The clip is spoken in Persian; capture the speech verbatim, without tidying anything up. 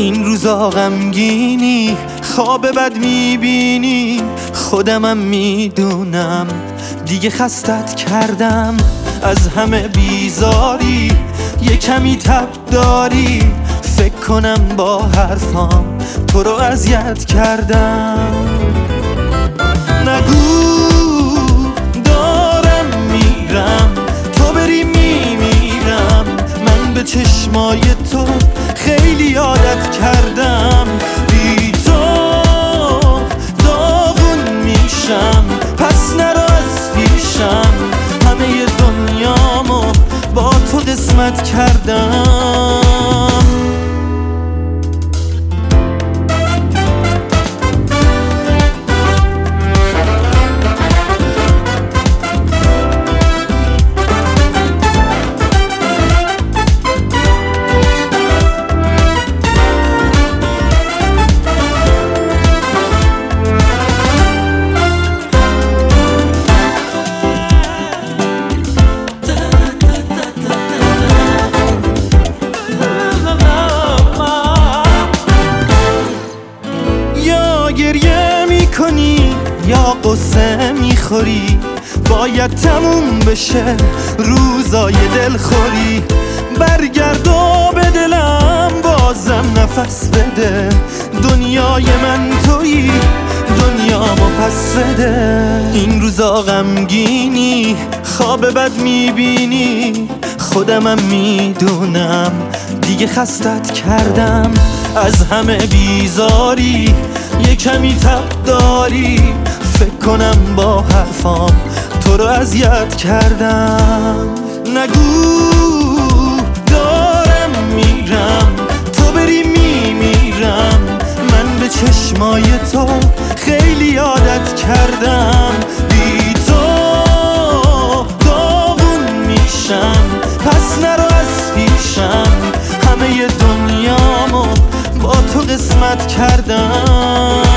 این روزا غمگینی، خواب بد میبینی، خودمم میدونم دیگه خستت کردم. از همه بیزاری یه کمی تب داری، فکر کنم با حرفام تو رو اذیت کردم. نگو دارم میرم، تو بری میمیرم، من به چشمای تو خیلی عادت کردم. بی تو داغون میشم، پس نرو از پیشم، همه دنیامو با تو قسمت کردم. گریه میکنی یا قصه میخوری، باید تموم بشه روزای دلخوری. برگرد و به دلم بازم نفس بده، دنیای من تویی، دنیامو پس بده. این روزا غمگینی، خواب بد میبینی، خودمم میدونم دیگه خستت کردم. از همه بیزاری یه کمی تب داری، فکر کنم با حرفام تو رو اذیت کردم. نگو دارم میرم، تو بری میمیرم، من به چشمای تو خیلی عادت کردم. بی تو داغون میشم، پس نرو از پیشم، همه دنیامو با تو قسمت کردم.